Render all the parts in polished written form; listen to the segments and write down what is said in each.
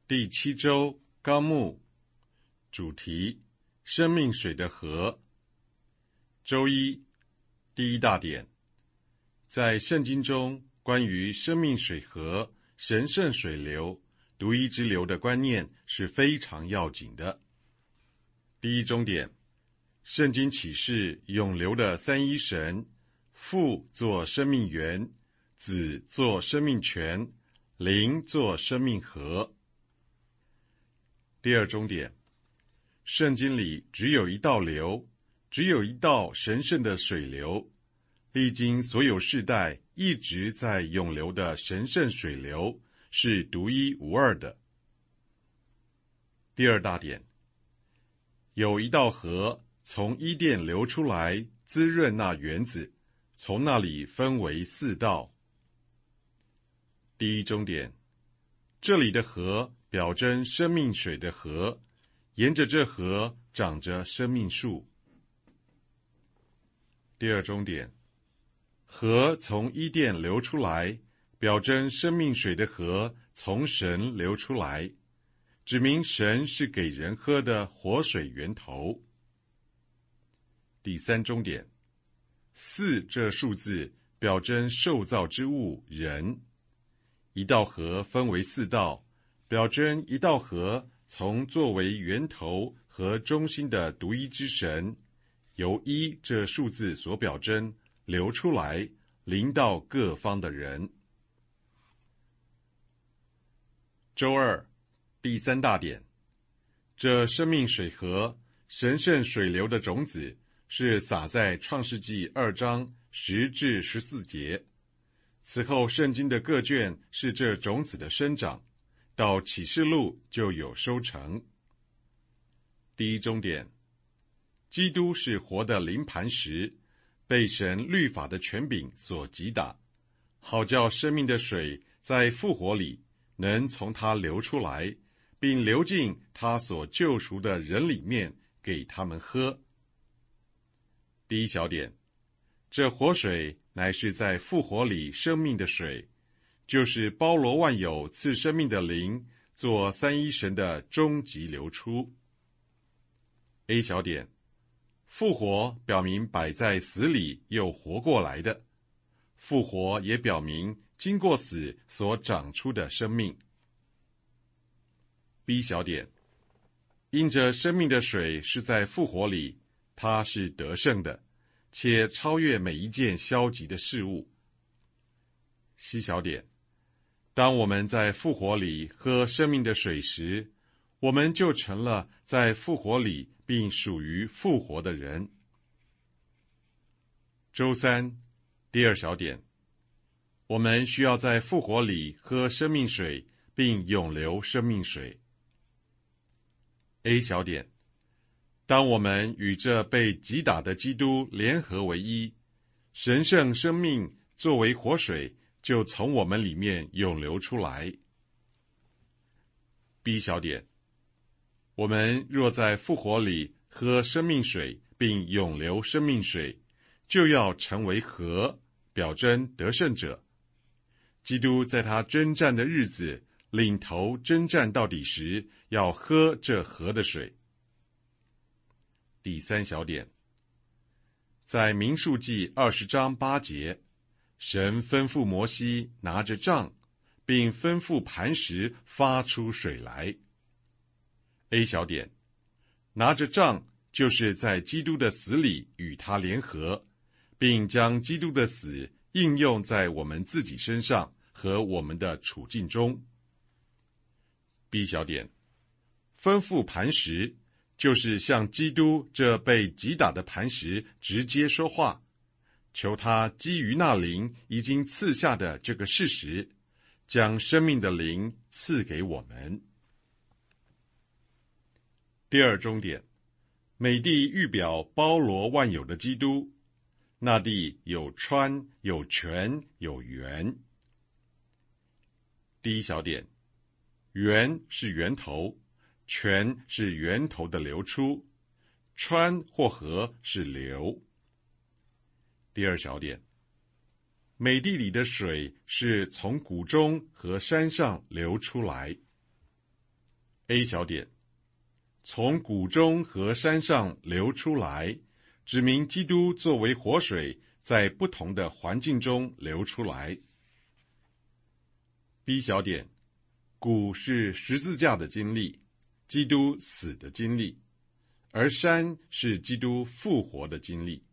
第7周纲目，主题：生命水的河。周一，第一大点，在圣经中关于生命水河、神圣水流、独一之流的观念是非常要紧的。第一中点，圣经启示永流的三一神，父做生命源，子做生命泉，灵做生命河。第二中点，圣经里只有一道流，只有一道神圣的水流，历经所有世代一直在永流的神圣水流，是独一无二的。第二大点，有一道河从伊甸流出来，滋润那园子，从那里分为4道。第一中点，这里的河表征生命水的河，沿着这河长着生命树。第二中点，河从伊甸流出来，表征生命水的河从神流出来，指明神是给人喝的活水源头。第三中点，4这数字表征受造之物人，一道河分为4道，表征一道河从作为源头和中心的独一之神，由1这数字所表征流出来，临到各方的人。周二，第3大点，这生命水河、神圣水流的种子是撒在创世纪2章10至14节，此后圣经的各卷是这种子的生长，到启示录就有收成。第一中点，基督是活的灵磐石，被神律法的权柄所击打，好叫生命的水在复活里能从他流出来，并流进他所救赎的人里面，给他们喝。第一小点，这活水乃是在复活里生命的水，就是包罗万有赐生命的灵，做三一神的终极流出。A 小点，复活表明摆在死里又活过来的，复活也表明经过死所长出的生命。B 小点，因着生命的水是在复活里，它是得胜的，且超越每一件消极的事物。C 小点，当我们在复活里喝生命的水时，我们就成了在复活里并属于复活的人。周三，第二小点，我们需要在复活里喝生命水，并永流生命水。A 小点，当我们与这被击打的基督联合为一，神圣生命作为活水，就从我们里面涌流出来。B 小点，我们若在复活里喝生命水，并涌流生命水，就要成为河，表征得胜者。基督在他征战的日子，领头征战到底时，要喝这河的水。第三小点，在民数记20章8节，神吩咐摩西拿着杖，并吩咐磐石发出水来。A 小点，拿着杖就是在基督的死里与他联合，并将基督的死应用在我们自己身上和我们的处境中。B 小点，吩咐磐石就是向基督这被击打的磐石直接说话，求他基于那灵已经赐下的这个事实，将生命的灵赐给我们。第二中点，美地预表包罗万有的基督，那地有川，有泉，有源。第一小点，源是源头，泉是源头的流出，川或河是流。第二小点，美地里的水是从谷中和山上流出来。 A 小点，从谷中和山上流出来，指明基督作为活水，在不同的环境中流出来。B 小点，谷是十字架的经历，基督死的经历，而山是基督复活的经历。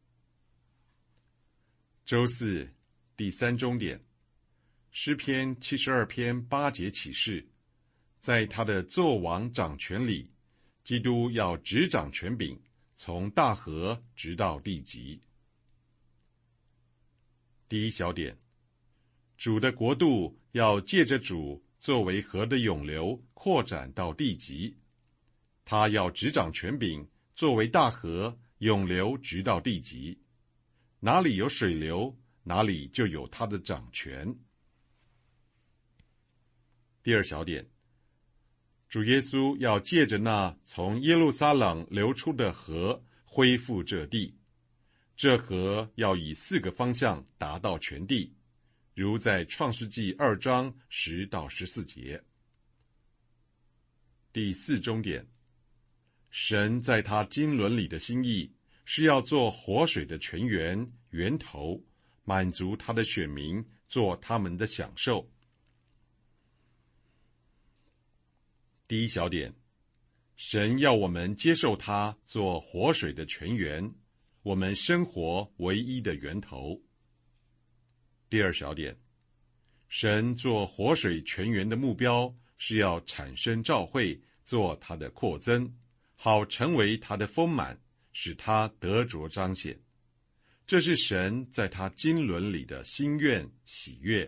周四第三中点，诗篇72篇8节启示，在他的作王掌权里，基督要执掌权柄，从大河直到地极。第一小点，主的国度要借着主作为河的涌流扩展到地极，他要执掌权柄，作为大河涌流直到地极，哪里有水流，哪里就有他的掌权。第二小点，主耶稣要借着那从耶路撒冷流出的河恢复这地，这河要以4个方向达到全地，如在创世纪2章10到14节。第四中点，神在他经纶里的心意是要做活水的泉源源头，满足他的选民，做他们的享受。第一小点，神要我们接受他做活水的泉源，我们生活唯一的源头。第二小点，神做活水泉源的目标是要产生召会，做他的扩增，好成为他的丰满，使他得着彰显。这是神在他经纶里的心愿喜悦。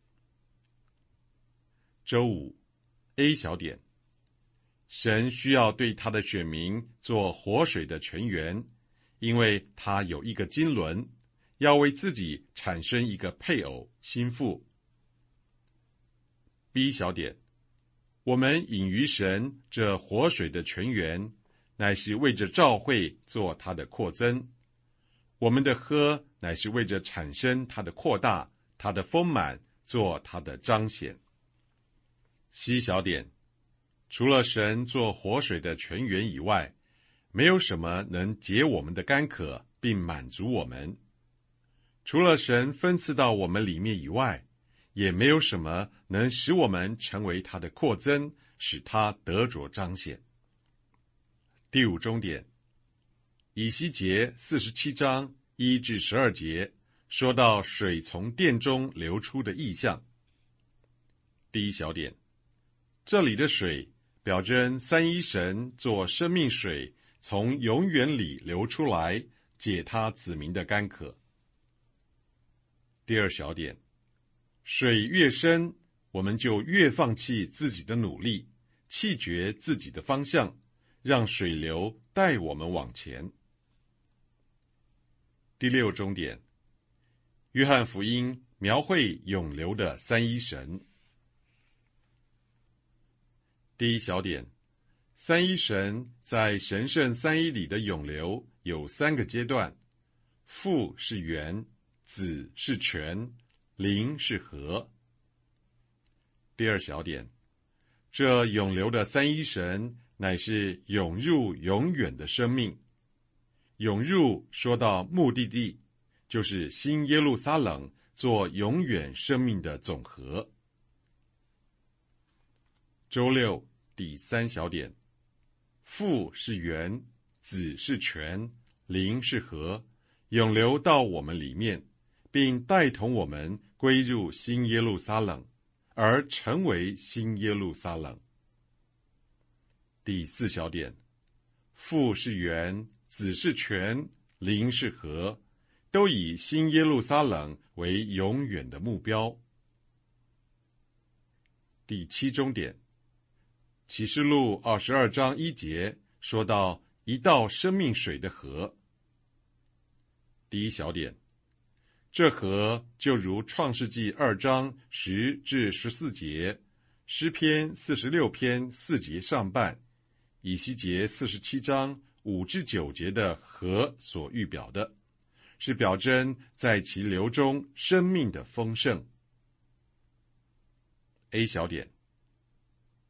周五 A 小点，神需要对他的选民做活水的泉源，因为他有一个经纶，要为自己产生一个配偶心腹。B 小点，我们隐于神这活水的泉源，乃是为着召会做他的扩增，我们的喝乃是为着产生他的扩大，他的丰满，做他的彰显。C 小点，除了神做活水的泉源以外，没有什么能解我们的干渴，并满足我们。除了神分赐到我们里面以外，也没有什么能使我们成为他的扩增，使他得着彰显。第五中点，以西结47章1至12节说到水从殿中流出的意象。第一小点，这里的水表征三一神做生命水，从永远里流出来，解他子民的干渴。第二小点，水越深，我们就越放弃自己的努力，弃绝自己的方向，让水流带我们往前。第六中点，约翰福音描绘涌流的三一神。第一小点，三一神在神圣三一里的涌流有3个阶段，父是源，子是泉，灵是和。第二小点，这涌流的三一神乃是涌入永远的生命。涌入说到目的地，就是新耶路撒冷，做永远生命的总和。周六第三小点，父是源，子是泉，灵是和，涌流到我们里面，并带同我们归入新耶路撒冷，而成为新耶路撒冷。第四小点，父是源，子是泉，灵是和，都以新耶路撒冷为永远的目标。第七中点，启示录22章1节说到一道生命水的河。第一小点，这河就如创世纪2章10至14节，诗篇46篇4节上半，以西结47章5至9节的河所预表的，是表征在其流中生命的丰盛。A 小点，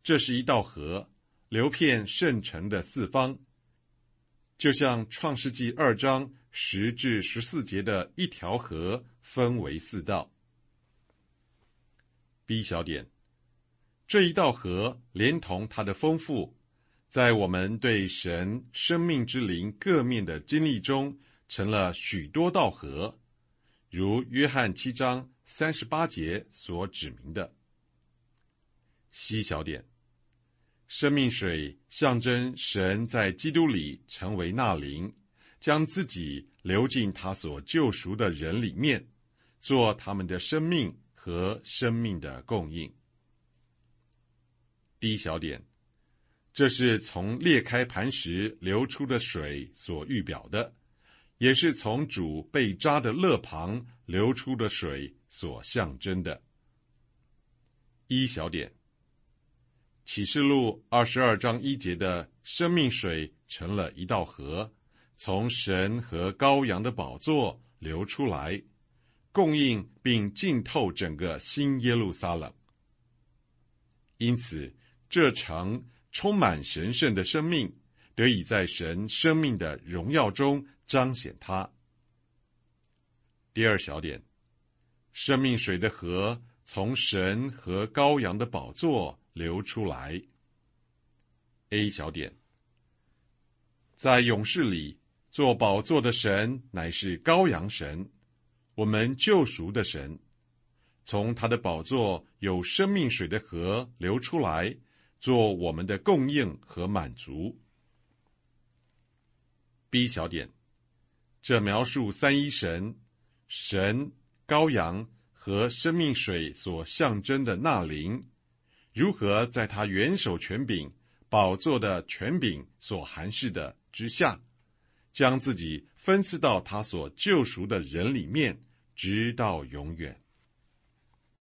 这是一道河，流遍圣城的四方，就像创世纪2章10至14节的一条河分为4道。B 小点，这一道河连同它的丰富，在我们对神生命之灵各面的经历中，成了许多道河，如约翰7章38节所指明的。C 小点，生命水象征神在基督里成为那灵，将自己流进他所救赎的人里面，做他们的生命和生命的供应。D 小点，这是从裂开磐石流出的水所预表的，也是从主被扎的肋旁流出的水所象征的。E 小点，启示录22章1节的生命水成了一道河，从神和羔羊的宝座流出来，供应并浸透整个新耶路撒冷。因此，这城充满神圣的生命，得以在神生命的荣耀中彰显它。第2小点，生命水的河从神和羔羊的宝座流出来。A 小点，在勇士里做宝座的神乃是羔羊神，我们救赎的神，从他的宝座有生命水的河流出来，做我们的供应和满足。B 小点，这描述三一神、神、羔羊和生命水所象征的那灵，如何在他元首权柄、宝座的权柄所含示的之下，将自己分赐到他所救赎的人里面，直到永远。